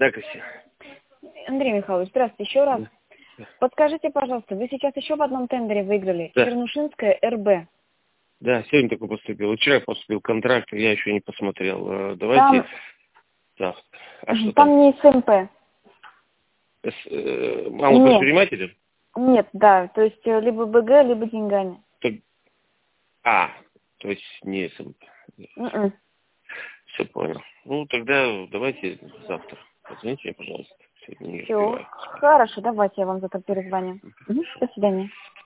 Да, Кристина. Андрей Михайлович, здравствуйте еще раз. Да. Подскажите, пожалуйста, вы сейчас еще в одном тендере выиграли? Да. Чернушинская РБ. Да, сегодня только поступил. Вчера поступил контракт, я еще не посмотрел. Давайте завтра. А что там не СМП. Мало предпринимателей? Нет, да, то есть либо БГ, либо деньгами. То есть не СМП. Все понял. Ну, тогда давайте завтра. Позвоните мне, пожалуйста. Сегодня не Все, успеваю. хорошо, давайте я вам завтра перезвоню. До свидания.